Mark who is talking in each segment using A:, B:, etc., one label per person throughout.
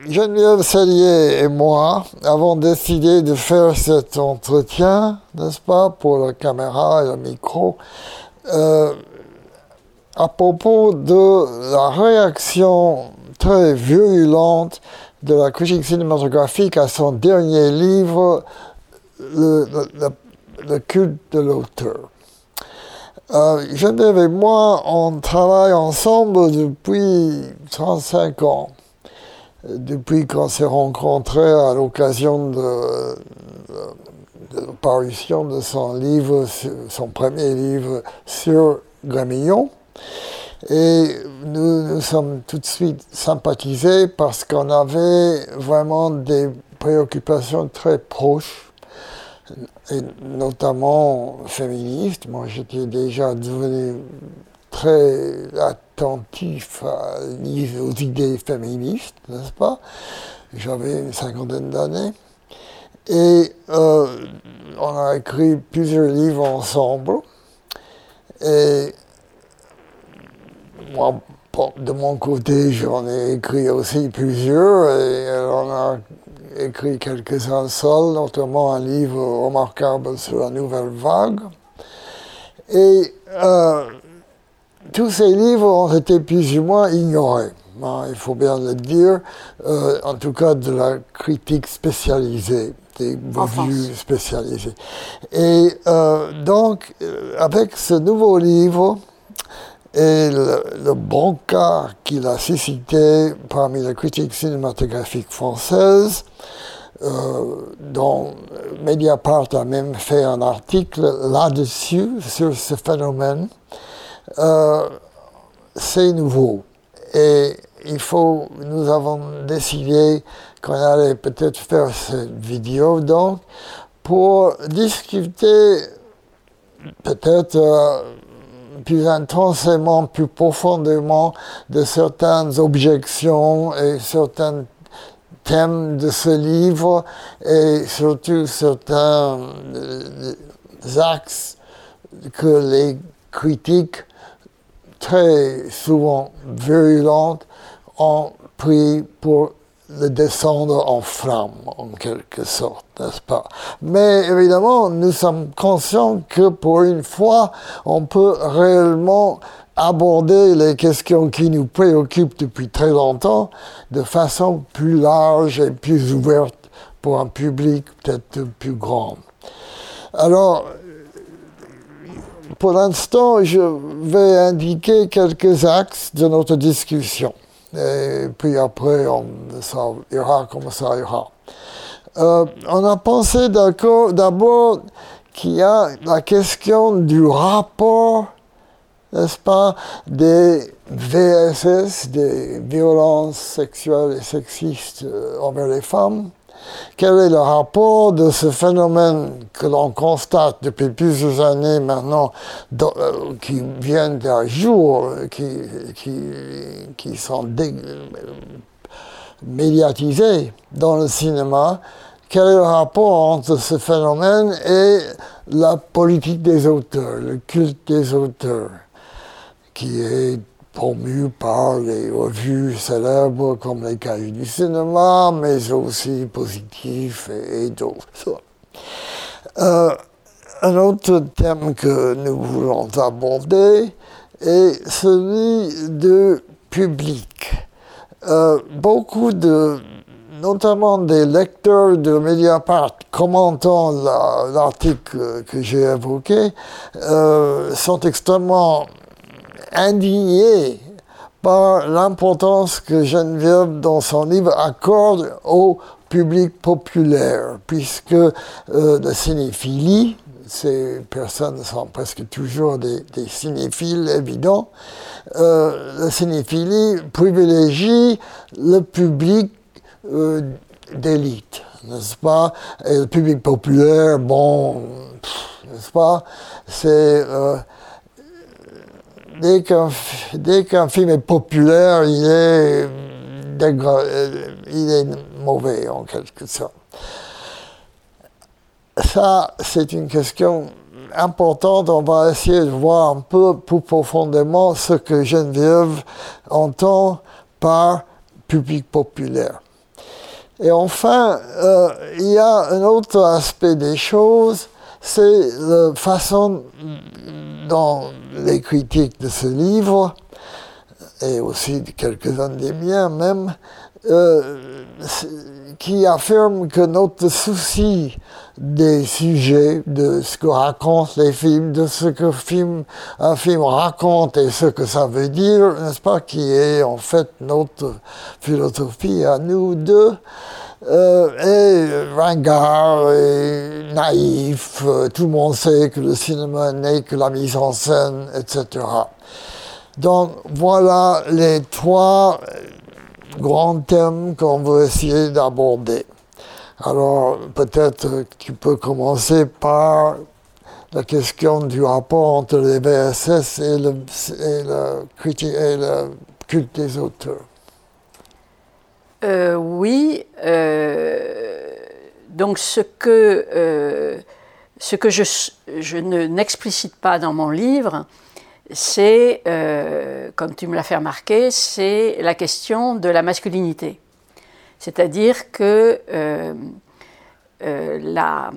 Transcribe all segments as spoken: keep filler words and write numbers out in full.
A: Geneviève Sellier et moi avons décidé de faire cet entretien, n'est-ce pas, pour la caméra et le micro, euh, à propos de la réaction très virulente de la critique cinématographique à son dernier livre, Le, le, le culte de l'auteur. Euh, Geneviève et moi, on travaille ensemble depuis trente-cinq ans. Depuis qu'on s'est rencontrés à l'occasion de, de, de la parution de son livre, son premier livre sur Grémillon. Et nous nous sommes tout de suite sympathisés parce qu'on avait vraiment des préoccupations très proches, et notamment féministes. Moi, j'étais déjà devenu très attentif à, aux idées féministes, n'est-ce pas? J'avais une cinquantaine d'années. Et euh, on a écrit plusieurs livres ensemble. Et moi, de mon côté, j'en ai écrit aussi plusieurs. Et on a écrit quelques-uns seuls, notamment un livre remarquable sur la nouvelle vague. Et euh, tous ces livres ont été plus ou moins ignorés, hein, il faut bien le dire, euh, en tout cas de la critique spécialisée, des revues spécialisées. Et euh, donc, avec ce nouveau livre et le, le bronca qu'il a suscité parmi les critiques cinématographiques françaises, euh, dont Mediapart a même fait un article là-dessus, sur ce phénomène, Euh, c'est nouveau et il faut, nous avons décidé qu'on allait peut-être faire cette vidéo donc pour discuter peut-être euh, plus intensément, plus profondément de certaines objections et certains thèmes de ce livre et surtout certains euh, axes que les critiques très souvent virulentes, ont pris pour le descendre en flamme, en quelque sorte, n'est-ce pas? Mais évidemment, nous sommes conscients que pour une fois, on peut réellement aborder les questions qui nous préoccupent depuis très longtemps de façon plus large et plus ouverte pour un public peut-être plus grand. Alors, pour l'instant, je vais indiquer quelques axes de notre discussion. Et puis après, on, ça ira comme ça ira. Euh, on a pensé d'abord qu'il y a la question du rapport, n'est-ce pas, des V S S, des violences sexuelles et sexistes envers les femmes. Quel est le rapport de ce phénomène que l'on constate depuis plusieurs années maintenant, dans, euh, qui viennent à jour, qui, qui, qui sont dé, médiatisés dans le cinéma? Quel est le rapport entre ce phénomène et la politique des auteurs, le culte des auteurs, qui est promu par les revues célèbres comme les Cahiers du cinéma, mais aussi Positif et, et d'autres. Euh, un autre thème que nous voulons aborder est celui du public. Euh, beaucoup de, notamment des lecteurs de Mediapart commentant la, l'article que j'ai évoqué, euh, sont extrêmement indignés par l'importance que Geneviève, dans son livre, accorde au public populaire, puisque euh, la cinéphilie, ces personnes sont presque toujours des, des cinéphiles évidents, euh, la cinéphilie privilégie le public euh, d'élite, n'est-ce pas? Et le public populaire, bon, pff, n'est-ce pas? C'est... Euh, Dès qu'un, dès qu'un film est populaire, il est, dégra- il est mauvais, en quelque sorte. Ça, c'est une question importante. On va essayer de voir un peu plus profondément ce que Geneviève entend par public populaire. Et enfin, euh, il y a un autre aspect des choses, c'est la façon dont les critiques de ce livre, et aussi quelques-uns des miens même, euh, qui affirment que notre souci des sujets, de ce que racontent les films, de ce que film, un film raconte et ce que ça veut dire, n'est-ce pas, qui est en fait notre philosophie à nous deux, euh, est ringard et naïf. Tout le monde sait que le cinéma n'est que la mise en scène, et cetera. Donc voilà les trois grands thèmes qu'on veut essayer d'aborder. Alors, peut-être tu peux commencer par la question du rapport entre les V S S et le, et le, et le culte des auteurs.
B: Euh, oui. Euh, donc, ce que, euh, ce que je, je ne, n'explicite pas dans mon livre, c'est, euh, comme tu me l'as fait remarquer, c'est la question de la masculinité. C'est-à-dire que euh, euh, la,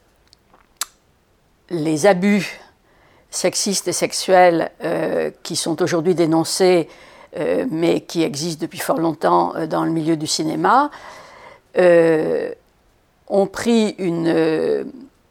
B: les abus sexistes et sexuels euh, qui sont aujourd'hui dénoncés, euh, mais qui existent depuis fort longtemps euh, dans le milieu du cinéma, euh, ont pris une, euh,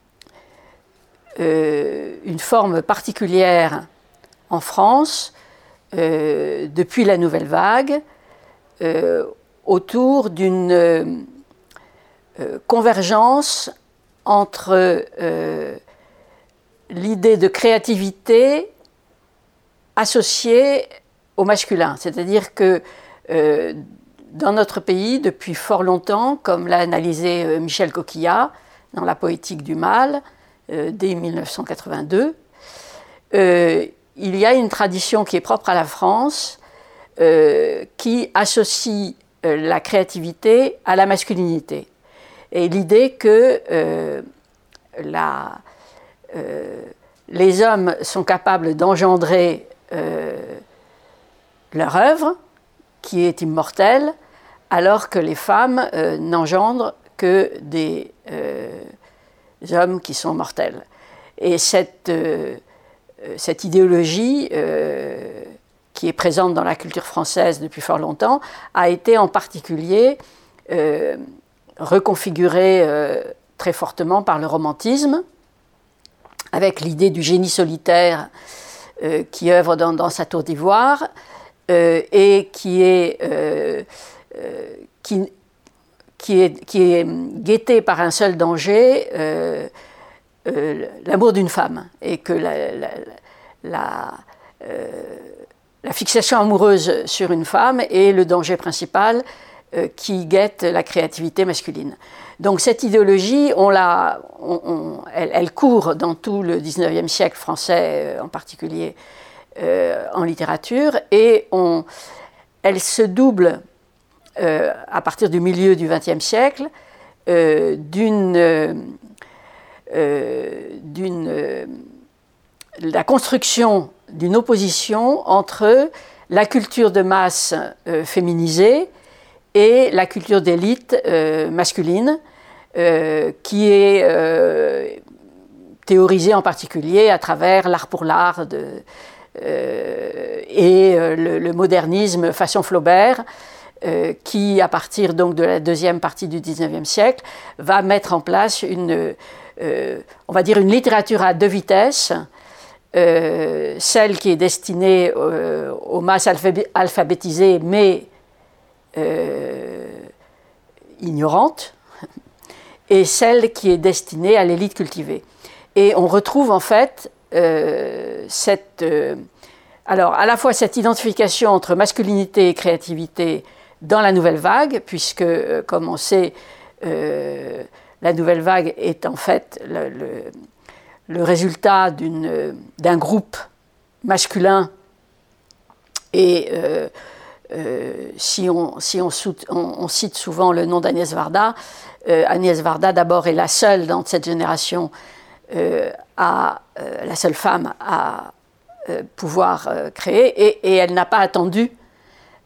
B: une forme particulière en France euh, depuis la Nouvelle Vague, euh, autour d'une euh, convergence entre euh, l'idée de créativité associée au masculin. C'est-à-dire que euh, dans notre pays, depuis fort longtemps, comme l'a analysé euh, Michel Coquillat dans La poétique du mal, euh, dès mille neuf cent quatre-vingt-deux, euh, il y a une tradition qui est propre à la France, euh, qui associe la créativité à la masculinité. Et l'idée que euh, la, euh, les hommes sont capables d'engendrer euh, leur œuvre, qui est immortelle, alors que les femmes euh, n'engendrent que des euh, hommes qui sont mortels. Et cette, euh, cette idéologie euh, qui est présente dans la culture française depuis fort longtemps, a été en particulier euh, reconfigurée euh, très fortement par le romantisme, avec l'idée du génie solitaire euh, qui œuvre dans, dans sa tour d'ivoire euh, et qui est, euh, euh, qui, qui, est, qui est guetté par un seul danger, euh, euh, l'amour d'une femme, et que la... la, la euh, La fixation amoureuse sur une femme est le danger principal euh, qui guette la créativité masculine. Donc cette idéologie, on l'a, on, on, elle, elle court dans tout le dix-neuvième siècle français, euh, en particulier euh, en littérature, et on, elle se double euh, à partir du milieu du vingtième siècle euh, d'une, euh, d'une euh, la construction d'une opposition entre la culture de masse euh, féminisée et la culture d'élite euh, masculine, euh, qui est euh, théorisée en particulier à travers l'art pour l'art de, euh, et euh, le, le modernisme façon Flaubert, euh, qui, à partir donc de la deuxième partie du dix-neuvième siècle, va mettre en place une, euh, on va dire une littérature à deux vitesses. Euh, celle qui est destinée euh, aux masses alphab- alphabétisées mais euh, ignorantes, et celle qui est destinée à l'élite cultivée. Et on retrouve en fait euh, cette, euh, alors à la fois cette identification entre masculinité et créativité dans la Nouvelle Vague, puisque euh, comme on sait, euh, la Nouvelle Vague est en fait le, le le résultat d'une, d'un groupe masculin. Et euh, euh, si, on, si on, on, on cite souvent le nom d'Agnès Varda, euh, Agnès Varda d'abord est la seule dans cette génération, euh, à, euh, la seule femme à euh, pouvoir euh, créer, et, et elle n'a pas attendu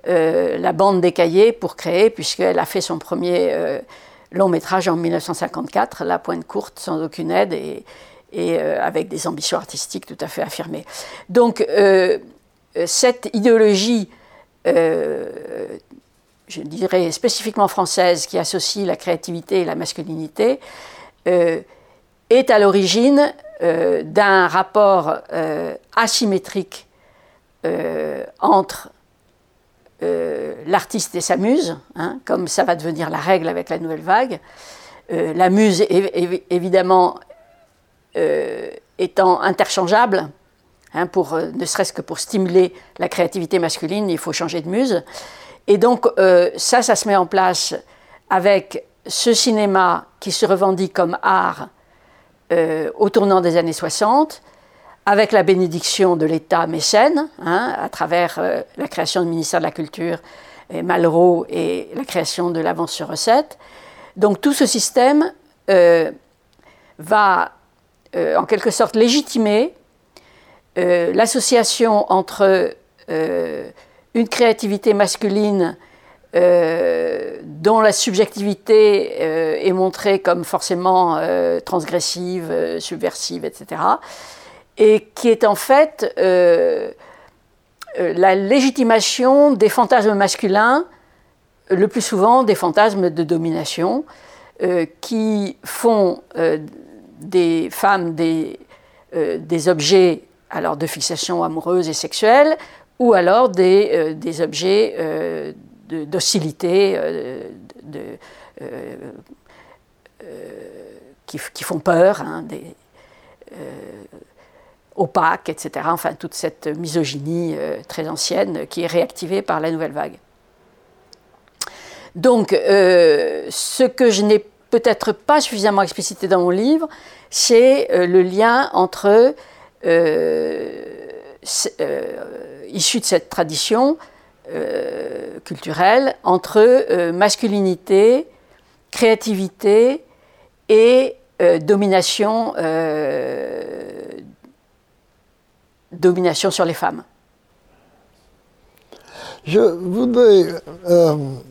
B: euh, la bande des cahiers pour créer, puisqu'elle a fait son premier euh, long métrage en mille neuf cent cinquante-quatre, La Pointe Courte, sans aucune aide et, et euh, avec des ambitions artistiques tout à fait affirmées. Donc euh, cette idéologie, euh, je dirais spécifiquement française, qui associe la créativité et la masculinité, euh, est à l'origine euh, d'un rapport euh, asymétrique euh, entre euh, l'artiste et sa muse, hein, comme ça va devenir la règle avec la nouvelle vague. Euh, la muse, év- évidemment, euh, étant interchangeable, hein, pour, euh, ne serait-ce que pour stimuler la créativité masculine, il faut changer de muse. Et donc, euh, ça, ça se met en place avec ce cinéma qui se revendique comme art euh, au tournant des années soixante, avec la bénédiction de l'État mécène, hein, à travers euh, la création du ministère de la Culture, et Malraux, et la création de l'avance sur recette. Donc, tout ce système euh, va, euh, en quelque sorte, légitimer euh, l'association entre euh, une créativité masculine euh, dont la subjectivité euh, est montrée comme forcément euh, transgressive, euh, subversive, et cetera, et qui est en fait euh, euh, la légitimation des fantasmes masculins, le plus souvent des fantasmes de domination, euh, qui font euh, des femmes des, euh, des objets alors, de fixation amoureuse et sexuelle, ou alors des, euh, des objets euh, de, d'hostilité, euh, de, euh, euh, qui, qui font peur, hein, des, euh, opaques, et cetera. Enfin, toute cette misogynie euh, très ancienne qui est réactivée par la nouvelle vague. Donc, euh, ce que je n'ai peut-être pas suffisamment explicité dans mon livre, c'est euh, le lien entre... Euh, Euh, issus de cette tradition euh, culturelle entre euh, masculinité, créativité et euh, domination, euh, domination sur les femmes.
A: Je voudrais euh,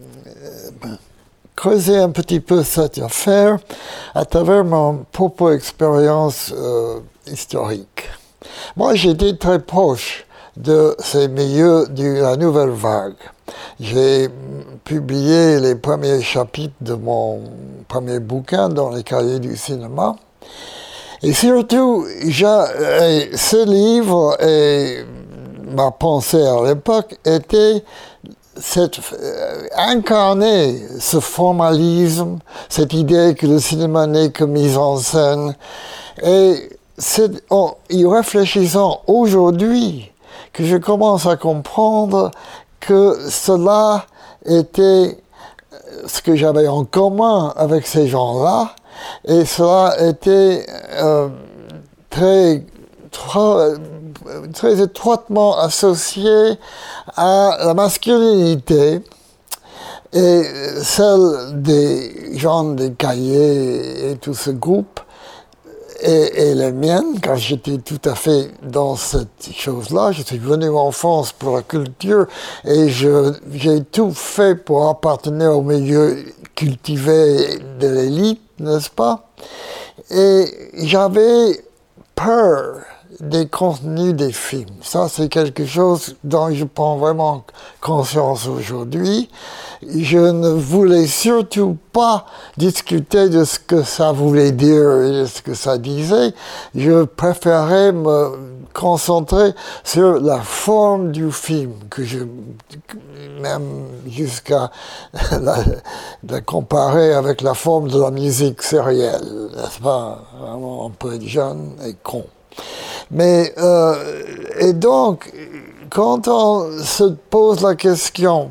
A: creuser un petit peu cette affaire à travers mon propre expérience euh, historique. Moi, j'étais très proche de ces milieux de la nouvelle vague. J'ai publié les premiers chapitres de mon premier bouquin dans les cahiers du cinéma. Et surtout, ce livre et ma pensée à l'époque était cette, euh, incarner ce formalisme, cette idée que le cinéma n'est que mise en scène. Et c'est en y réfléchissant aujourd'hui que je commence à comprendre que cela était ce que j'avais en commun avec ces gens-là, et cela était euh, très, très, très étroitement associé à la masculinité et celle des gens des cahiers et tout ce groupe. Et, et les miennes, quand j'étais tout à fait dans cette chose-là, je suis venu en France pour la culture et je, j'ai tout fait pour appartenir au milieu cultivé de l'élite, n'est-ce pas? Et j'avais peur des contenus des films. Ça, c'est quelque chose dont je prends vraiment conscience aujourd'hui. Je ne voulais surtout pas discuter de ce que ça voulait dire et de ce que ça disait. Je préférais me concentrer sur la forme du film, que je, même jusqu'à la, la comparer avec la forme de la musique sérielle, n'est-ce pas? Vraiment, on peut être jeune et con. Mais, euh, et donc, quand on se pose la question,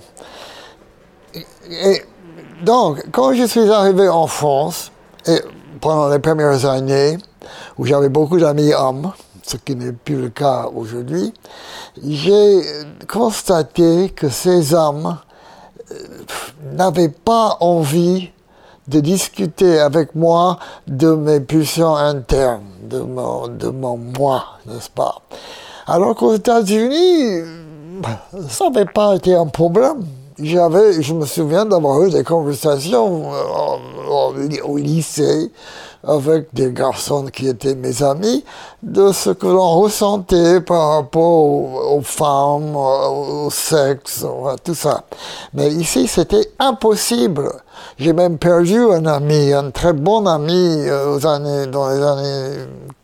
A: et donc, quand je suis arrivé en France, et pendant les premières années, où j'avais beaucoup d'amis hommes, ce qui n'est plus le cas aujourd'hui, j'ai constaté que ces hommes euh, n'avaient pas envie de discuter avec moi de mes pulsions internes, de mon, de mon moi, n'est-ce pas? Alors qu'aux États-Unis, ça n'avait pas été un problème. J'avais, je me souviens d'avoir eu des conversations au, au lycée avec des garçons qui étaient mes amis, de ce que l'on ressentait par rapport aux, aux femmes, au, au sexe, tout ça. Mais ici, c'était impossible. J'ai même perdu un ami, un très bon ami aux années, dans les années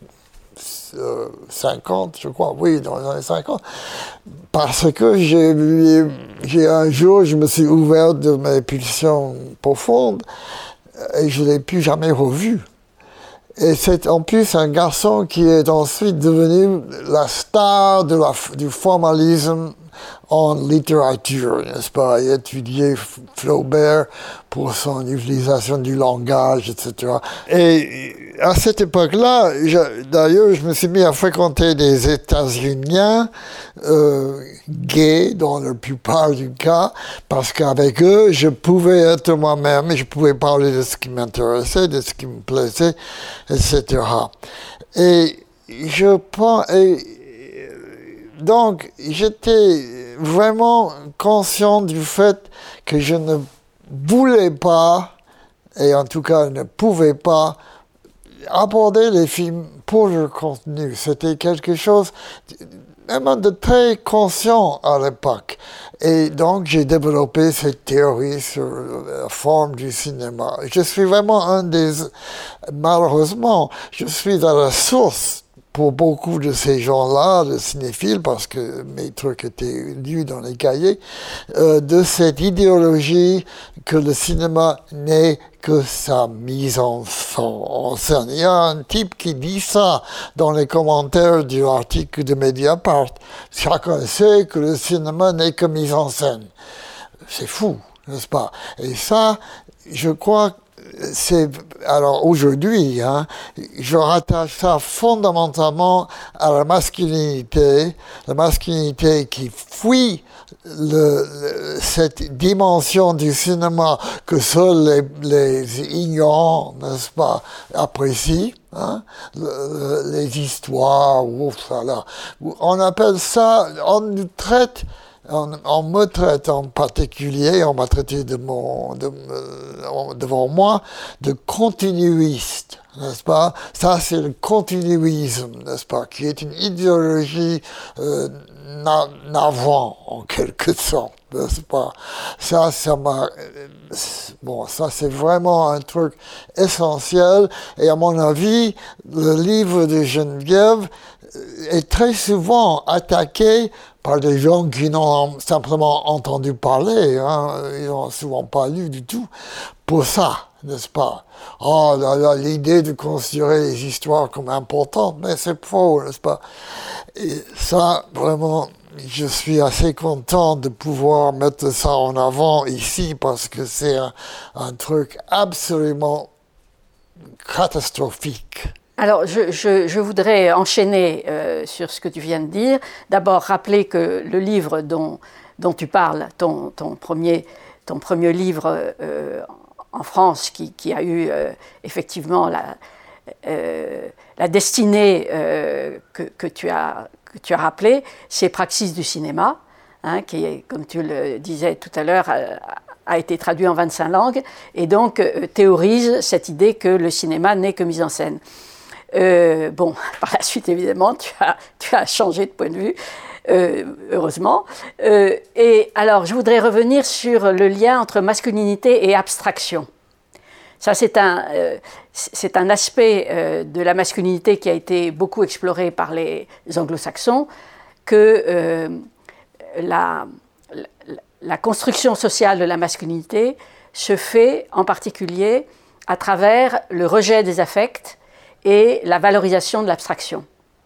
A: euh, cinquante, je crois, oui, dans les années cinquante, parce que j'ai, j'ai un jour, je me suis ouvert de mes pulsions profondes et je ne l'ai plus jamais revu. Et c'est en plus un garçon qui est ensuite devenu la star de la, du formalisme en littérature, n'est-ce pas? Il a étudié Flaubert pour son utilisation du langage, et cetera. Et à cette époque-là, je, d'ailleurs, je me suis mis à fréquenter des États-Uniens euh, gays dans la plupart du cas, parce qu'avec eux, je pouvais être moi-même, et je pouvais parler de ce qui m'intéressait, de ce qui me plaisait, et cetera. Et je pense... Et, donc, j'étais vraiment conscient du fait que je ne voulais pas, et en tout cas ne pouvais pas, aborder les films pour leur contenu. C'était quelque chose vraiment de très conscient à l'époque. Et donc, j'ai développé cette théorie sur la forme du cinéma. Je suis vraiment un des... Malheureusement, je suis à la source pour beaucoup de ces gens-là, de cinéphiles, parce que mes trucs étaient lus dans les cahiers, euh, de cette idéologie que le cinéma n'est que sa mise en scène. Il y a un type qui dit ça dans les commentaires du article de Mediapart. Chacun sait que le cinéma n'est que mise en scène. C'est fou, n'est-ce pas? Et ça, je crois que c'est, alors aujourd'hui, hein, je rattache ça fondamentalement à la masculinité, la masculinité qui fuit le, le, cette dimension du cinéma que seuls les, les ignorants, n'est-ce pas, apprécient, hein, le, les histoires, ouf, ça là. On appelle ça, on nous traite. On, on me traite en particulier, on m'a traité de mon, de, de, devant moi de continuiste, n'est-ce pas? Ça, c'est le continuisme, n'est-ce pas? Qui est une idéologie euh, navrante, en quelque sorte, n'est-ce pas? Ça, ça m'a... Bon, ça, c'est vraiment un truc essentiel. Et à mon avis, le livre de Geneviève est très souvent attaqué par des gens qui n'ont simplement entendu parler, hein, ils n'ont souvent pas lu du tout, pour ça, n'est-ce pas? Oh là là, l'idée de considérer les histoires comme importantes, mais c'est faux, n'est-ce pas? Et ça, vraiment, je suis assez content de pouvoir mettre ça en avant ici, parce que c'est un, un truc absolument catastrophique.
B: Alors, je, je, je voudrais enchaîner euh, sur ce que tu viens de dire. D'abord, rappeler que le livre dont, dont tu parles, ton, ton, premier, ton premier livre euh, en France, qui, qui a eu euh, effectivement la, euh, la destinée euh, que, que, tu as, que tu as rappelée, c'est Praxis du cinéma, hein, qui, est, comme tu le disais tout à l'heure, a, a été traduit en vingt-cinq langues, et donc euh, théorise cette idée que le cinéma n'est que mise en scène. Euh, bon, par la suite, évidemment, tu as, tu as changé de point de vue, euh, heureusement. Euh, et alors, je voudrais revenir sur le lien entre masculinité et abstraction. Ça, c'est un, euh, c'est un aspect euh, de la masculinité qui a été beaucoup exploré par les anglo-saxons, que euh, la, la, la construction sociale de la masculinité se fait en particulier à travers le rejet des affects et la valorisation de l'abstraction.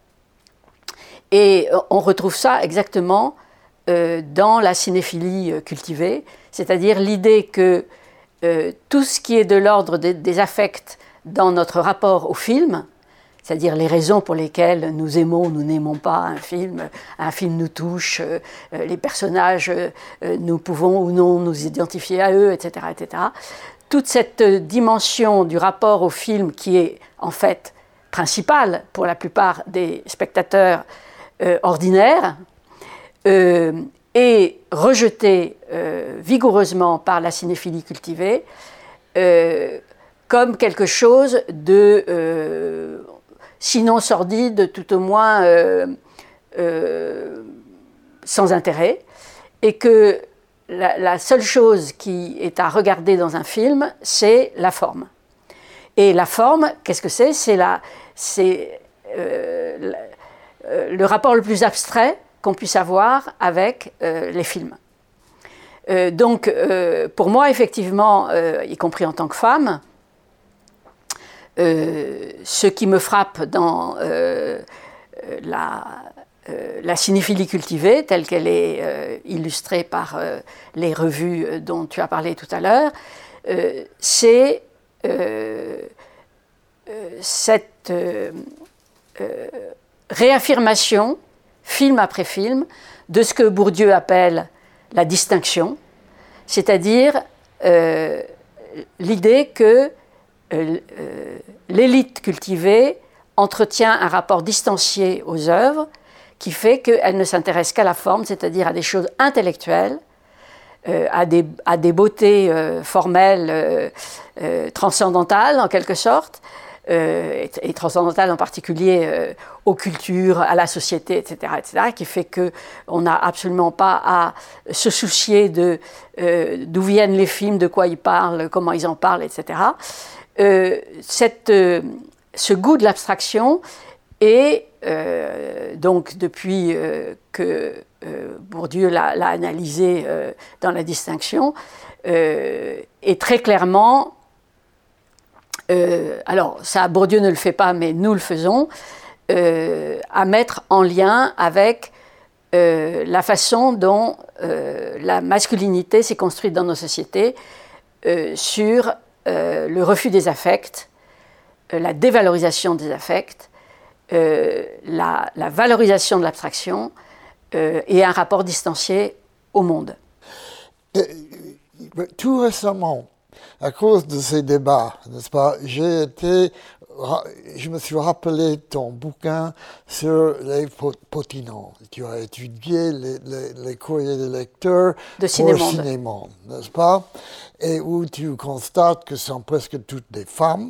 B: Et on retrouve ça exactement euh, dans la cinéphilie euh, cultivée, c'est-à-dire l'idée que euh, tout ce qui est de l'ordre des, des affects dans notre rapport au film, c'est-à-dire les raisons pour lesquelles nous aimons ou nous n'aimons pas un film, un film nous touche, euh, les personnages, euh, nous pouvons ou non nous identifier à eux, et cetera, et cetera. Toute cette dimension du rapport au film qui est en fait principale pour la plupart des spectateurs euh, ordinaires euh, est rejeté euh, vigoureusement par la cinéphilie cultivée euh, comme quelque chose de, euh, sinon sordide, tout au moins euh, euh, sans intérêt, et que la, la seule chose qui est à regarder dans un film, c'est la forme. Et la forme, qu'est-ce que c'est? C'est, la, c'est euh, la, euh, le rapport le plus abstrait qu'on puisse avoir avec euh, les films. Euh, donc, euh, pour moi, effectivement, euh, y compris en tant que femme, euh, ce qui me frappe dans euh, la, euh, la cinéphilie cultivée, telle qu'elle est euh, illustrée par euh, les revues dont tu as parlé tout à l'heure, euh, c'est euh, euh, cette euh, euh, réaffirmation, film après film, de ce que Bourdieu appelle la distinction, c'est-à-dire euh, l'idée que euh, euh, l'élite cultivée entretient un rapport distancié aux œuvres qui fait qu'elle ne s'intéresse qu'à la forme, c'est-à-dire à des choses intellectuelles, euh, à, des, à des beautés euh, formelles, euh, euh, transcendantales en quelque sorte, Euh, et, et transcendantale en particulier euh, aux cultures, à la société, et cetera, et cetera, qui fait qu'on n'a absolument pas à se soucier de euh, d'où viennent les films, de quoi ils parlent, comment ils en parlent, et cetera. Euh, cette, euh, ce goût de l'abstraction est euh, donc depuis euh, que euh, Bourdieu l'a, l'a analysé euh, dans la distinction, euh, est très clairement Euh, alors, ça, Bourdieu ne le fait pas, mais nous le faisons, euh, à mettre en lien avec euh, la façon dont euh, la masculinité s'est construite dans nos sociétés euh, sur euh, le refus des affects, euh, la dévalorisation des affects, euh, la, la valorisation de l'abstraction euh, et un rapport distancié au monde.
A: Et, tout récemment, à cause de ces débats, n'est-ce pas, j'ai été, je me suis rappelé ton bouquin sur les Potinons. Tu as étudié les, les, les courriers des lecteurs
B: de
A: pour Cinémonde, n'est-ce pas, et où tu constates que ce sont presque toutes des femmes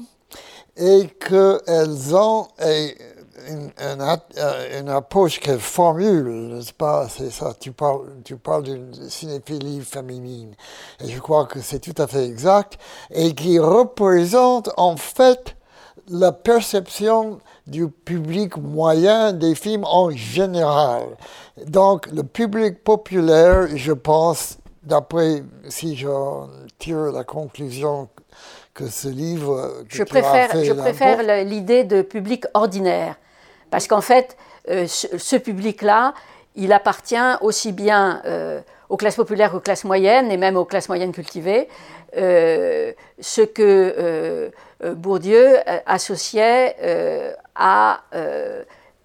A: et qu'elles ont et, une, une, une approche qu'elles formulent, n'est-ce pas, c'est ça, tu parles, tu parles d'une cinéphilie féminine, et je crois que c'est tout à fait exact, et qui représente en fait la perception du public moyen des films en général. Donc le public populaire, je pense, d'après, si je tire la conclusion que ce livre que
B: je
A: tu
B: préfère,
A: as fait
B: je préfère l'idée de public ordinaire, parce qu'en fait, euh, ce, ce public-là, il appartient aussi bien euh, aux classes populaires qu'aux classes moyennes, et même aux classes moyennes cultivées, euh, ce que euh, Bourdieu associait euh, à euh,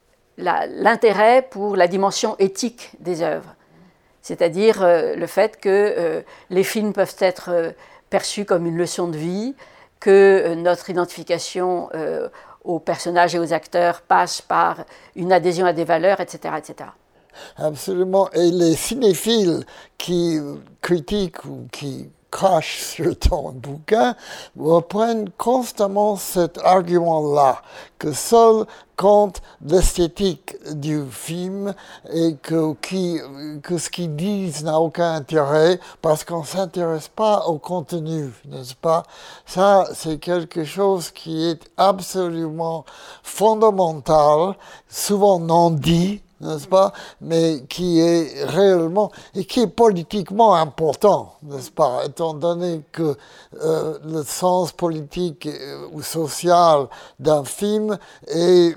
B: la, l'intérêt pour la dimension éthique des œuvres, c'est-à-dire euh, le fait que euh, les films peuvent être euh, perçus comme une leçon de vie, que euh, notre identification euh, aux personnages et aux acteurs passe par une adhésion à des valeurs, et cetera, et cetera.
A: Absolument. Et les cinéphiles qui critiquent ou qui crachent sur ton bouquin reprennent constamment cet argument-là, que seul compte l'esthétique du film et que, qui, que ce qu'ils disent n'a aucun intérêt parce qu'on ne s'intéresse pas au contenu, n'est-ce pas? Ça, c'est quelque chose qui est absolument fondamental, souvent non dit, n'est-ce pas, mais qui est réellement, et qui est politiquement important, n'est-ce pas, étant donné que euh, le sens politique ou social d'un film est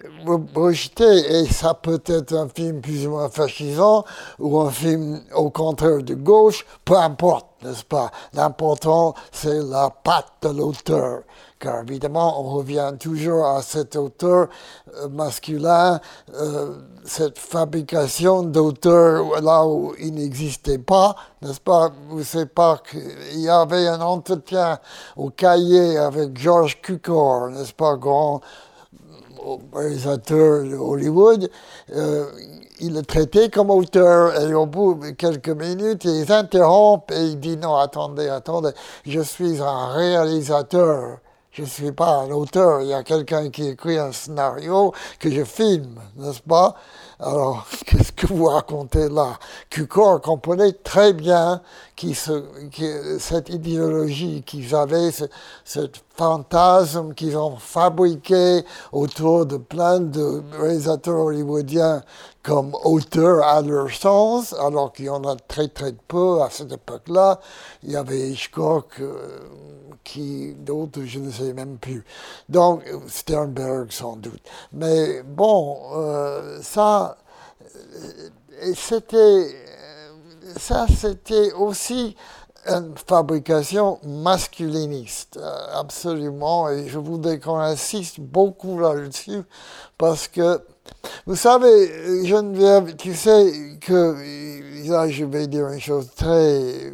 A: rejeté, et ça peut être un film plus ou moins fascisant, ou un film au contraire de gauche, peu importe, n'est-ce pas, l'important c'est la patte de l'auteur. Car évidemment, on revient toujours à cet auteur euh, masculin, euh, cette fabrication d'auteurs là où il n'existait pas, n'est-ce pas? Vous savez pas qu'il y avait un entretien au Cahier avec Georges Cukor, n'est-ce pas, grand réalisateur de Hollywood, euh, il est traité comme auteur et au bout de quelques minutes, il interrompt et il dit non, attendez, attendez, je suis un réalisateur. Je ne suis pas un auteur, il y a quelqu'un qui écrit un scénario que je filme, n'est-ce pas? Alors, qu'est-ce que vous racontez là? Cukor comprenait très bien qui se, qui, cette idéologie qu'ils avaient, ce, ce fantasme qu'ils ont fabriqué autour de plein de réalisateurs hollywoodiens comme auteurs à leur sens, alors qu'il y en a très très peu à cette époque-là. Il y avait Hitchcock, euh, qui d'autres, je ne sais même plus. Donc, Sternberg sans doute. Mais bon, euh, ça, c'était, ça, c'était aussi une fabrication masculiniste, absolument. Et je voudrais qu'on insiste beaucoup là-dessus, parce que, vous savez, Geneviève, tu sais que, là, je vais dire une chose très...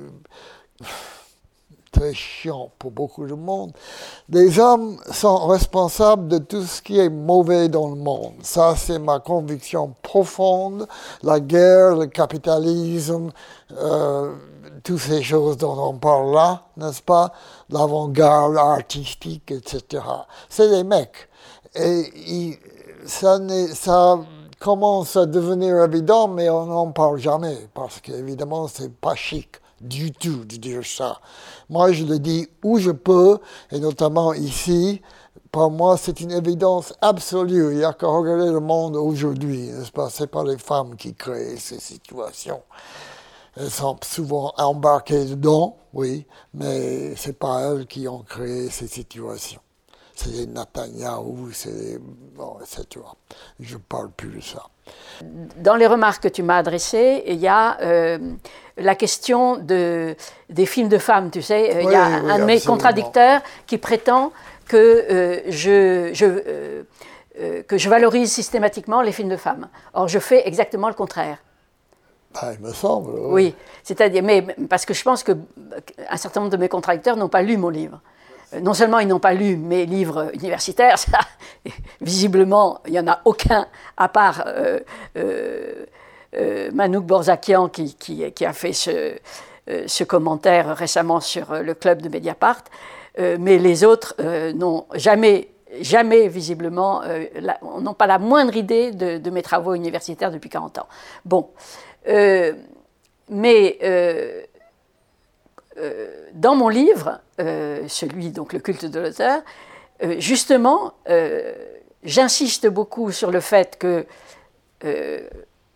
A: très chiant pour beaucoup de monde. Les hommes sont responsables de tout ce qui est mauvais dans le monde. Ça, c'est ma conviction profonde. La guerre, le capitalisme, euh, toutes ces choses dont on parle là, n'est-ce pas? L'avant-garde artistique, et cetera. C'est des mecs. Et ils, ça, ça commence à devenir évident, mais on n'en parle jamais, parce qu'évidemment, c'est pas chic du tout de dire ça. Moi, je le dis où je peux, et notamment ici. Pour moi, c'est une évidence absolue. Il n'y a qu'à regarder le monde aujourd'hui, n'est-ce pas? Ce n'est pas les femmes qui créent ces situations. Elles sont souvent embarquées dedans, oui, mais ce n'est pas elles qui ont créé ces situations. C'est les Netanyahou, c'est les... bon, et cetera. Je ne parle plus de ça.
B: Dans les remarques que tu m'as adressées, il y a euh, la question de, des films de femmes, tu sais. Oui, il y a oui, un de mes contradicteurs qui prétend que, euh, je, je, euh, euh, que je valorise systématiquement les films de femmes. Or, je fais exactement le contraire.
A: Ah, il me semble. Oui,
B: oui, c'est-à-dire, mais parce que je pense qu'un certain nombre de mes contradicteurs n'ont pas lu mon livre. Non seulement ils n'ont pas lu mes livres universitaires, ça, visiblement, il n'y en a aucun, à part euh, euh, euh, Manouk Borzakian qui, qui, qui a fait ce, euh, ce commentaire récemment sur le club de Mediapart, euh, mais les autres euh, n'ont jamais, jamais visiblement, euh, la, n'ont pas la moindre idée de, de mes travaux universitaires depuis quarante ans. Bon, euh, mais... Euh, Euh, dans mon livre, euh, celui, donc le culte de l'auteur, euh, justement, euh, j'insiste beaucoup sur le fait que euh,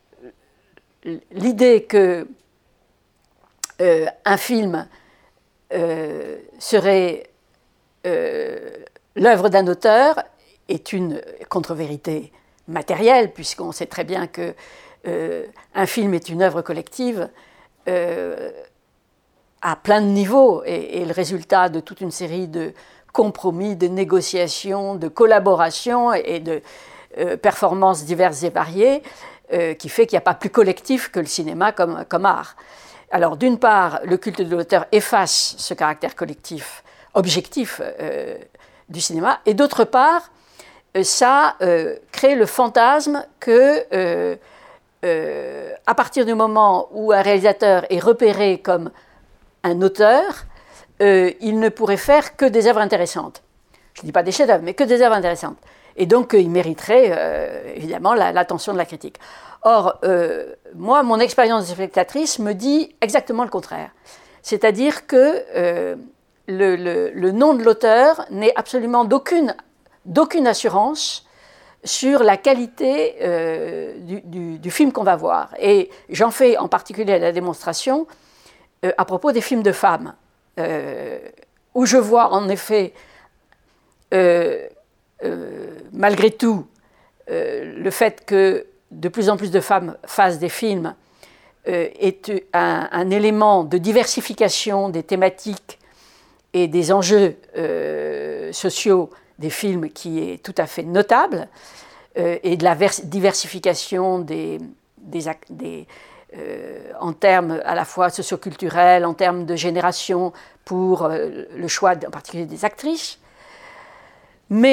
B: l'idée que euh, un film euh, serait euh, l'œuvre d'un auteur est une contre-vérité matérielle, puisqu'on sait très bien que euh, un film est une œuvre collective. Euh, à plein de niveaux, et, et le résultat de toute une série de compromis, de négociations, de collaborations et de euh, performances diverses et variées, euh, qui fait qu'il n'y a pas plus collectif que le cinéma comme, comme art. Alors, d'une part, le culte de l'auteur efface ce caractère collectif, objectif euh, du cinéma, et d'autre part, euh, ça euh, crée le fantasme que, euh, euh, à partir du moment où un réalisateur est repéré comme un auteur, euh, il ne pourrait faire que des œuvres intéressantes. Je ne dis pas des chefs-d'œuvre, mais que des œuvres intéressantes. Et donc, euh, il mériterait, euh, évidemment, la, l'attention de la critique. Or, euh, moi, mon expérience de spectatrice me dit exactement le contraire. C'est-à-dire que euh, le, le, le nom de l'auteur n'est absolument d'aucune, d'aucune assurance sur la qualité euh, du, du, du film qu'on va voir. Et j'en fais en particulier la démonstration Euh, à propos des films de femmes, euh, où je vois en effet, euh, euh, malgré tout, euh, le fait que de plus en plus de femmes fassent des films euh, est un, un élément de diversification des thématiques et des enjeux euh, sociaux des films qui est tout à fait notable, euh, et de la vers- diversification des... des, des Euh, en termes à la fois socioculturels, en termes de génération, pour euh, le choix en particulier des actrices. Mais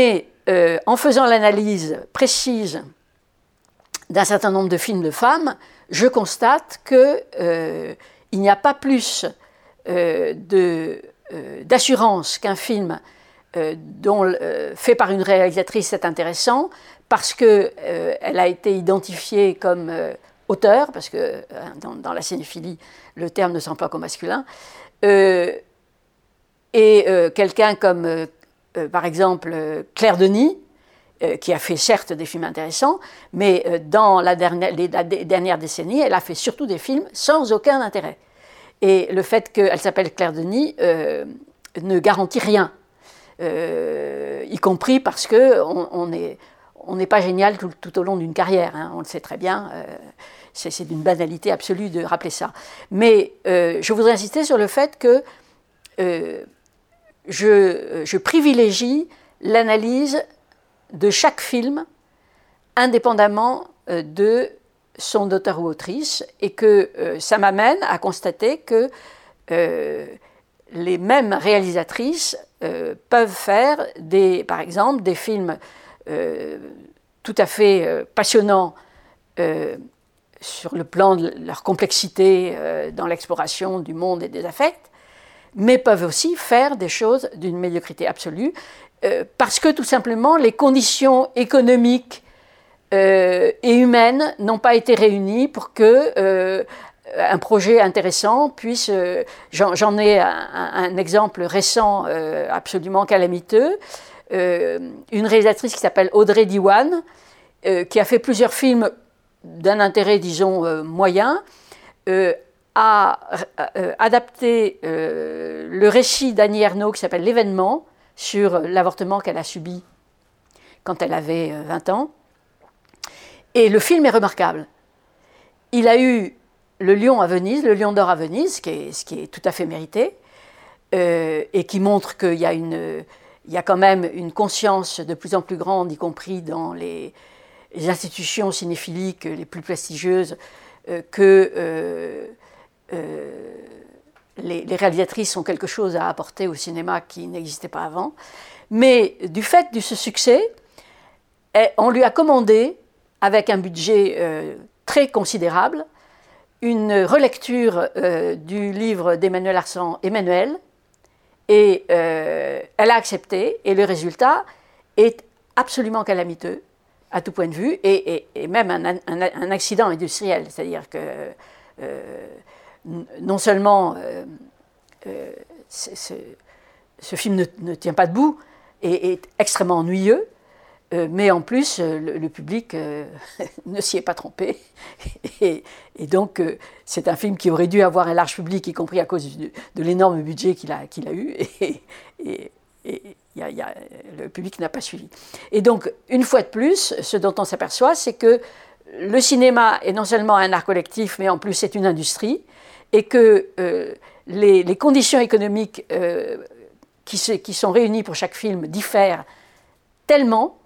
B: euh, en faisant l'analyse précise d'un certain nombre de films de femmes, je constate qu'il euh, n'y a pas plus euh, de, euh, d'assurance qu'un film euh, dont, euh, fait par une réalisatrice est intéressant, parce qu'elle euh, a été identifiée comme euh, auteur, parce que euh, dans, dans la cinéphilie, le terme ne s'emploie qu'au masculin, euh, et euh, quelqu'un comme, euh, euh, par exemple, euh, Claire Denis, euh, qui a fait certes des films intéressants, mais euh, dans la dernière, les, la dernière décennie, elle a fait surtout des films sans aucun intérêt. Et le fait qu'elle s'appelle Claire Denis euh, ne garantit rien, euh, y compris parce qu'on on est... On n'est pas génial tout, tout au long d'une carrière, hein, on le sait très bien, euh, c'est, c'est d'une banalité absolue de rappeler ça. Mais euh, je voudrais insister sur le fait que euh, je, je privilégie l'analyse de chaque film indépendamment euh, de son auteur ou autrice, et que euh, ça m'amène à constater que euh, les mêmes réalisatrices euh, peuvent faire, des, par exemple, des films Euh, tout à fait euh, passionnants euh, sur le plan de leur complexité euh, dans l'exploration du monde et des affects, mais peuvent aussi faire des choses d'une médiocrité absolue, euh, parce que tout simplement les conditions économiques euh, et humaines n'ont pas été réunies pour que euh, un projet intéressant puisse... Euh, j'en, j'en ai un, un exemple récent euh, absolument calamiteux. Euh, une réalisatrice qui s'appelle Audrey Diwan, euh, qui a fait plusieurs films d'un intérêt, disons, euh, moyen, euh, a euh, adapté euh, le récit d'Annie Ernaux qui s'appelle L'événement, sur l'avortement qu'elle a subi quand elle avait euh, vingt ans. Et le film est remarquable. Il a eu le Lion à Venise, le Lion d'or à Venise, ce qui est, ce qui est tout à fait mérité, euh, et qui montre qu'il y a une... Il y a quand même une conscience de plus en plus grande, y compris dans les, les institutions cinéphiliques les plus prestigieuses, euh, que euh, euh, les, les réalisatrices ont quelque chose à apporter au cinéma qui n'existait pas avant. Mais du fait de ce succès, on lui a commandé, avec un budget euh, très considérable, une relecture euh, du livre d'Emmanuel Arsan, Emmanuel, et euh, elle a accepté, et le résultat est absolument calamiteux, à tout point de vue, et, et, et même un, un, un accident industriel, c'est-à-dire que euh, non seulement euh, euh, c'est, c'est, ce film ne, ne tient pas debout, et est extrêmement ennuyeux, euh, mais en plus, le, le public euh, ne s'y est pas trompé, et, et donc euh, c'est un film qui aurait dû avoir un large public, y compris à cause de, de l'énorme budget qu'il a, qu'il a eu, et, et, et y a, y a, le public n'a pas suivi. Et donc, une fois de plus, ce dont on s'aperçoit, c'est que le cinéma est non seulement un art collectif, mais en plus c'est une industrie, et que euh, les, les conditions économiques euh, qui, se, qui sont réunies pour chaque film diffèrent tellement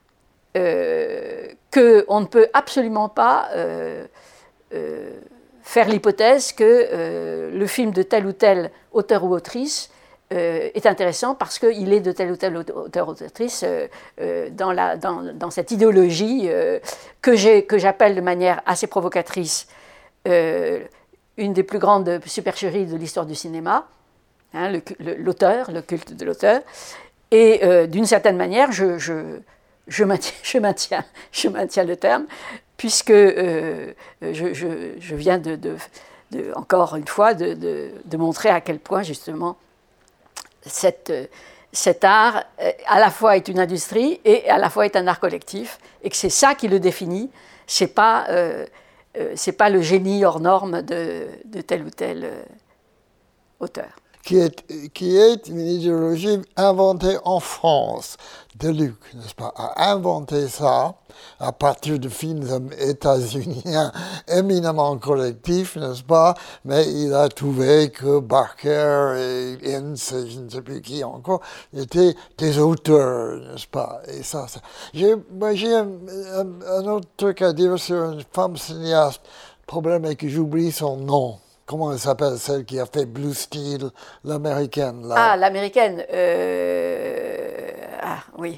B: euh, qu'on ne peut absolument pas euh, euh, faire l'hypothèse que euh, le film de tel ou tel auteur ou autrice euh, est intéressant parce qu'il est de tel ou tel auteur ou autrice euh, euh, dans, la, dans, dans cette idéologie euh, que, j'ai, que j'appelle de manière assez provocatrice euh, une des plus grandes supercheries de l'histoire du cinéma, hein, le, le, l'auteur, le culte de l'auteur. Et euh, d'une certaine manière, je, je, je, maintiens, je, maintiens, je maintiens le terme, puisque euh, je, je, je viens de, de, de, encore une fois de, de, de montrer à quel point justement cette, cet art à la fois est une industrie et à la fois est un art collectif, et que c'est ça qui le définit, c'est pas, euh, euh, c'est pas le génie hors norme de, de tel ou tel euh, auteur.
A: Qui est, qui est une idéologie inventée en France, de Luc, n'est-ce pas, a inventé ça à partir de films états-uniens éminemment collectifs, n'est-ce pas, mais il a trouvé que Barker et Ince, et je ne sais plus qui encore, étaient des auteurs, n'est-ce pas, et ça, ça. J'ai, moi, j'ai un, un, un autre truc à dire sur une femme cinéaste, le problème est que j'oublie son nom. Comment elle s'appelle, celle qui a fait Blue Steel, l'américaine là.
B: Ah, l'américaine. Euh... Ah, oui.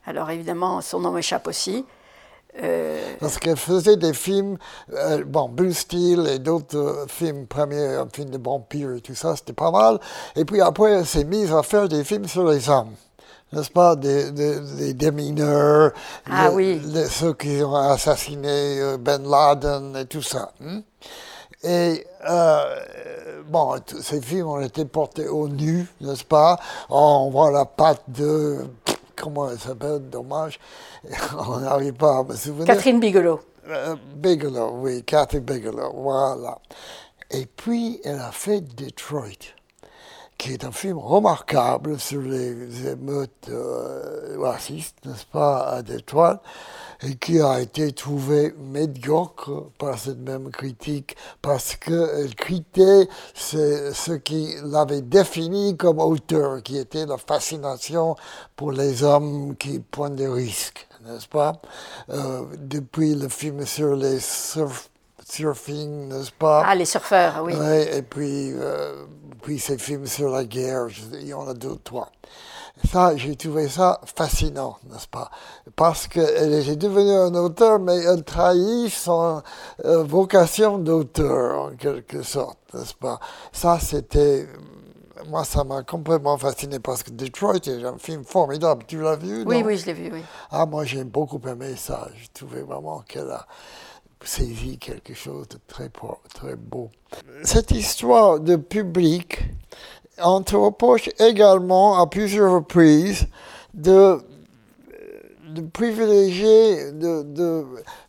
B: Alors évidemment, son nom m'échappe aussi.
A: Euh... Parce qu'elle faisait des films, euh, bon, Blue Steel et d'autres euh, films, premiers un film de vampire et tout ça, c'était pas mal. Et puis après, elle s'est mise à faire des films sur les hommes. N'est-ce pas, des, des, des démineurs,
B: ah,
A: les,
B: oui.
A: les, ceux qui ont assassiné euh, Ben Laden et tout ça. Hein? Et, euh, bon, ces films ont été portés au nu, n'est-ce pas? Oh, on voit la patte de, comment elle s'appelle, dommage, on n'arrive pas à me souvenir.
B: Catherine Bigelow.
A: Euh, Bigelow, oui, Catherine Bigelow, voilà. Et puis, elle a fait Detroit, qui est un film remarquable sur les émeutes euh, racistes, n'est-ce pas, à Detroit, et qui a été trouvé médiocre par cette même critique, parce qu'elle critiquait ce, ce qui l'avait défini comme auteur, qui était la fascination pour les hommes qui prennent des risques, n'est-ce pas, euh, depuis le film sur les surf surfing, n'est-ce pas?
B: Ah, les surfeurs, oui.
A: Ouais, et puis, euh, puis ces films sur la guerre, il y en a deux, trois. Ça, j'ai trouvé ça fascinant, n'est-ce pas? Parce qu'elle est devenue un auteur, mais elle trahit son euh, vocation d'auteur, en quelque sorte, n'est-ce pas? Ça, c'était... Moi, ça m'a complètement fasciné, parce que Detroit est un film formidable. Tu l'as vu,
B: Oui,
A: non?
B: oui, je l'ai vu, oui.
A: Ah, moi, j'ai beaucoup aimé ça. J'ai trouvé vraiment qu'elle a saisi quelque chose de très, très beau. Cette histoire de public, on te reproche également à plusieurs reprises de, de privilégier de, de,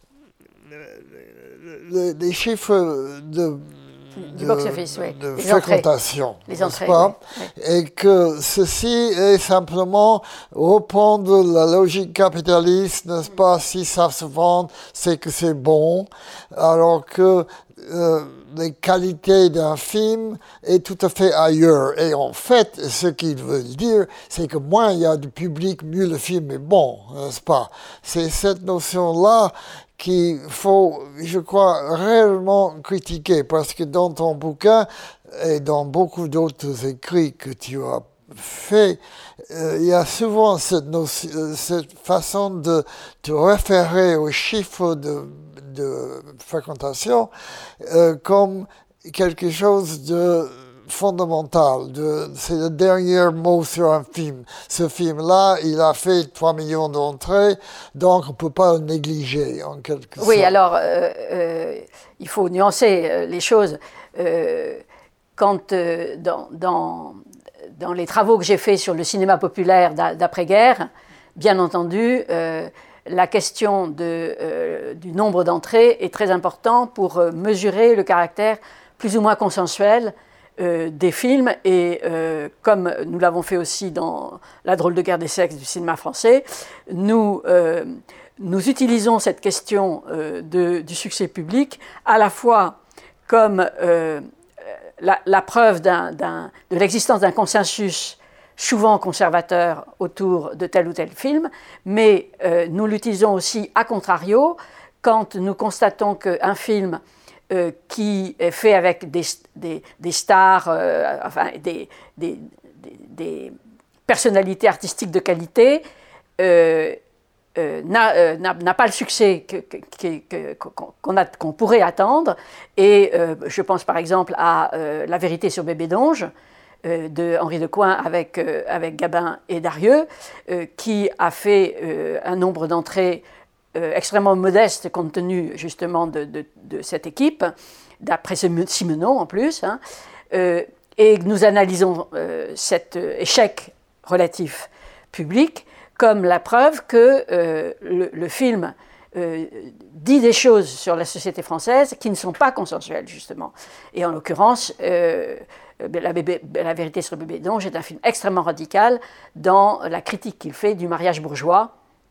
A: de, de, des chiffres de,
B: du
A: de,
B: box-office, oui.
A: de
B: les
A: fréquentation,
B: entrées. Les entrées,
A: pas
B: oui, oui.
A: Et que ceci est simplement reprendre la logique capitaliste, n'est-ce pas? Si ça se vend, c'est que c'est bon, alors que euh, les qualités d'un film est tout à fait ailleurs. Et en fait, ce qu'ils veulent dire, c'est que moins il y a de public, mieux le film est bon, n'est-ce pas? C'est cette notion-là qu'il faut, je crois, réellement critiquer, parce que dans ton bouquin et dans beaucoup d'autres écrits que tu as fait, euh, il y a souvent cette, notion, cette façon de te référer aux chiffres de, de fréquentation euh, comme quelque chose de fondamental, de, c'est le dernier mot sur un film. Ce film-là, il a fait trois millions d'entrées, donc on ne peut pas le négliger, en quelque sorte.
B: Oui, alors, euh, euh, il faut nuancer les choses. Euh, quand, euh, dans, dans, dans les travaux que j'ai faits sur le cinéma populaire d'après-guerre, bien entendu, euh, la question de, euh, du nombre d'entrées est très importante pour euh, mesurer le caractère plus ou moins consensuel Euh, des films, et euh, comme nous l'avons fait aussi dans La drôle de guerre des sexes du cinéma français, nous, euh, nous utilisons cette question euh, de, du succès public à la fois comme euh, la, la preuve d'un, d'un, de l'existence d'un consensus souvent conservateur autour de tel ou tel film, mais euh, nous l'utilisons aussi a contrario quand nous constatons qu'un film Euh, qui est fait avec des, des, des stars, euh, enfin des, des, des, des personnalités artistiques de qualité, euh, euh, n'a, euh, n'a, n'a pas le succès que, que, que, qu'on, a, qu'on pourrait attendre. Et euh, je pense par exemple à euh, La vérité sur Bébé d'Onge, euh, de Henri Decoing avec, euh, avec Gabin et Darieux, euh, qui a fait euh, un nombre d'entrées Euh, extrêmement modeste compte tenu justement de, de, de cette équipe, d'après Simenon en plus, hein, euh, et nous analysons euh, cet échec relatif public comme la preuve que euh, le, le film euh, dit des choses sur la société française qui ne sont pas consensuelles justement. Et en l'occurrence, euh, la, bébé, la vérité sur Bébé d'Onge est un film extrêmement radical dans la critique qu'il fait du mariage bourgeois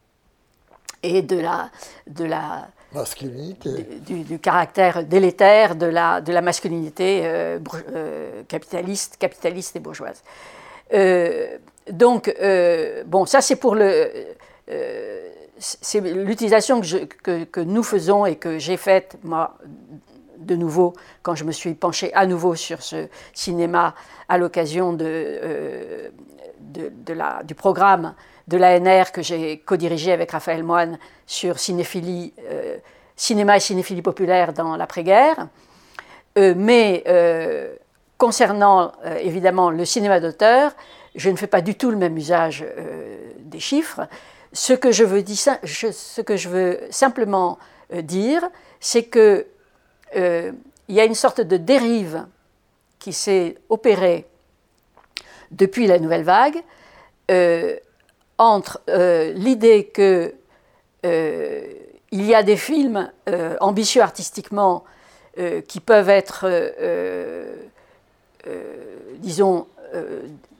B: et de la, de la
A: masculinité,
B: du, du caractère délétère de la, de la masculinité euh, euh, capitaliste, capitaliste et bourgeoise. Euh, donc, euh, bon, ça c'est pour le, euh, c'est l'utilisation que, je, que, que nous faisons et que j'ai faite, moi, de nouveau, quand je me suis penchée à nouveau sur ce cinéma à l'occasion de, euh, de, de la, du programme de l'A N R que j'ai co-dirigé avec Raphaël Moine sur cinéphilie, euh, cinéma et cinéphilie populaire dans l'après-guerre. Euh, mais euh, concernant euh, évidemment le cinéma d'auteur, je ne fais pas du tout le même usage euh, des chiffres. Ce que je veux, dire, je, ce que je veux simplement euh, dire, c'est qu'il euh, y a une sorte de dérive qui s'est opérée depuis la Nouvelle Vague, euh, entre euh, l'idée qu'il euh, y a des films euh, ambitieux artistiquement euh, qui peuvent être, euh, euh, disons, euh,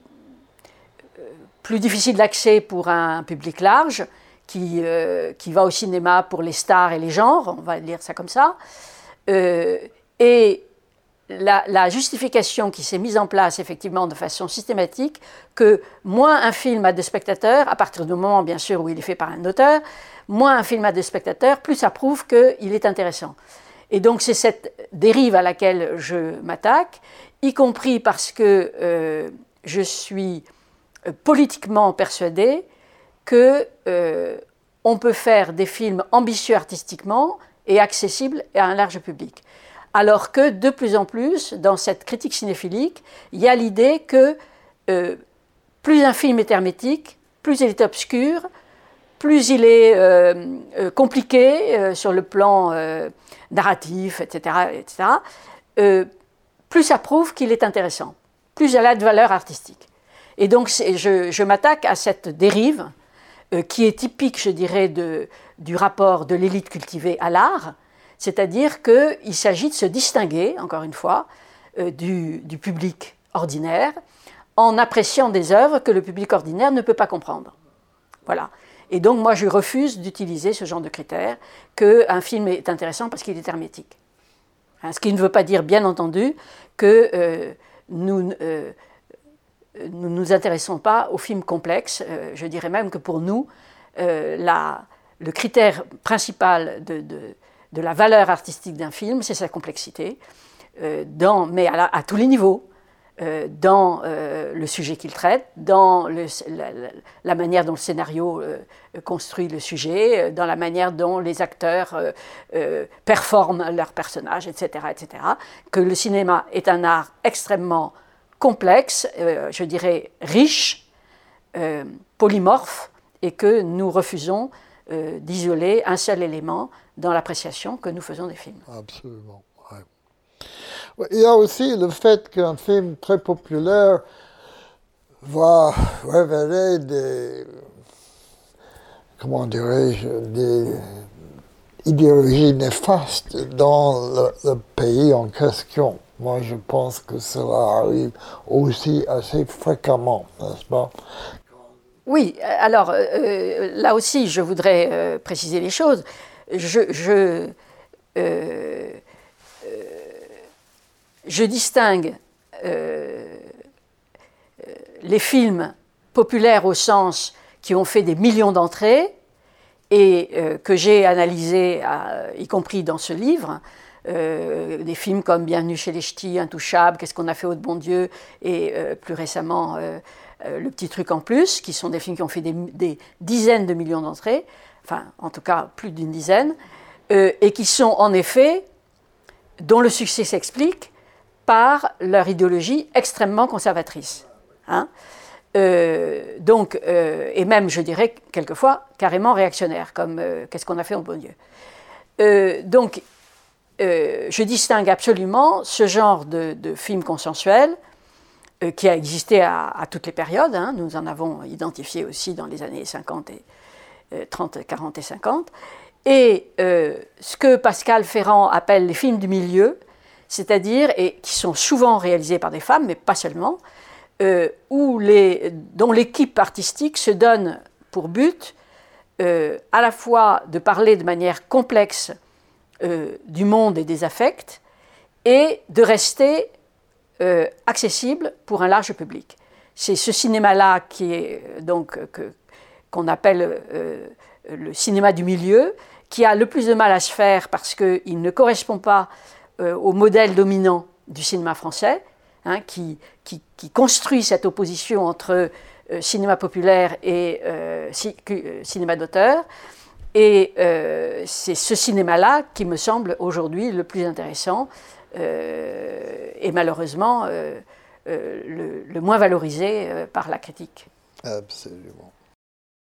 B: plus difficiles d'accès pour un public large, qui, euh, qui va au cinéma pour les stars et les genres, on va dire ça comme ça, euh, et La, la justification qui s'est mise en place effectivement de façon systématique, que moins un film a de spectateurs, à partir du moment bien sûr où il est fait par un auteur, moins un film a de spectateurs, plus ça prouve qu'il est intéressant. Et donc c'est cette dérive à laquelle je m'attaque, y compris parce que euh, je suis politiquement persuadée que euh, on peut faire des films ambitieux artistiquement et accessibles à un large public. Alors que de plus en plus, dans cette critique cinéphilique, il y a l'idée que euh, plus un film est hermétique, plus il est obscur, plus il est euh, euh, compliqué euh, sur le plan euh, narratif, et cetera, et cetera, euh, plus ça prouve qu'il est intéressant, plus elle a de valeur artistique. Et donc je, je m'attaque à cette dérive euh, qui est typique, je dirais, de, du rapport de l'élite cultivée à l'art, c'est-à-dire qu'il s'agit de se distinguer, encore une fois, euh, du, du public ordinaire, en appréciant des œuvres que le public ordinaire ne peut pas comprendre. Voilà. Et donc, moi, je refuse d'utiliser ce genre de critères, qu'un film est intéressant parce qu'il est hermétique. Hein, ce qui ne veut pas dire, bien entendu, que euh, nous euh, nous nous intéressons pas aux films complexes. Euh, je dirais même que pour nous, euh, la, le critère principal de... de de la valeur artistique d'un film, c'est sa complexité, euh, dans, mais à, la, à tous les niveaux, euh, dans euh, le sujet qu'il traite, dans le, la, la manière dont le scénario euh, construit le sujet, dans la manière dont les acteurs euh, euh, performent leurs personnages, et cetera, et cetera. Que le cinéma est un art extrêmement complexe, euh, je dirais riche, euh, polymorphe, et que nous refusons euh, d'isoler un seul élément dans l'appréciation que nous faisons des films.
A: Absolument, ouais. Il y a aussi le fait qu'un film très populaire va révéler des, comment dirais-je, des idéologies néfastes dans le, le pays en question. Moi, je pense que cela arrive aussi assez fréquemment, n'est-ce pas?
B: Oui, alors euh, là aussi, je voudrais euh, préciser les choses. Je, je, euh, euh, je distingue euh, les films populaires au sens qui ont fait des millions d'entrées et euh, que j'ai analysés, à, y compris dans ce livre, euh, des films comme Bienvenue chez les Ch'tis, Intouchable, Qu'est-ce qu'on a fait au bon Dieu, et euh, plus récemment euh, euh, Le Petit Truc en Plus, qui sont des films qui ont fait des, des dizaines de millions d'entrées, enfin en tout cas plus d'une dizaine, euh, et qui sont en effet, dont le succès s'explique par leur idéologie extrêmement conservatrice. Hein. Euh, donc, euh, et même, je dirais, quelquefois, carrément réactionnaire, comme euh, Qu'est-ce qu'on a fait au bon Dieu. Euh, donc, euh, je distingue absolument ce genre de, de film consensuel euh, qui a existé à, à toutes les périodes. Hein. Nous en avons identifié aussi dans les années cinquante et euh, trente, quarante et cinquante. Et euh, ce que Pascal Ferrand appelle les films du milieu, c'est-à-dire, et qui sont souvent réalisés par des femmes, mais pas seulement, Euh, où les, dont l'équipe artistique se donne pour but euh, à la fois de parler de manière complexe euh, du monde et des affects et de rester euh, accessible pour un large public. C'est ce cinéma-là qui est donc que, qu'on appelle euh, le cinéma du milieu, qui a le plus de mal à se faire parce qu'il ne correspond pas euh, au modèle dominant du cinéma français, Hein, qui, qui, qui construit cette opposition entre euh, cinéma populaire et euh, ci, euh, cinéma d'auteur. Et euh, c'est ce cinéma-là qui me semble aujourd'hui le plus intéressant euh, et malheureusement euh, euh, le, le moins valorisé euh, par la critique.
A: Absolument.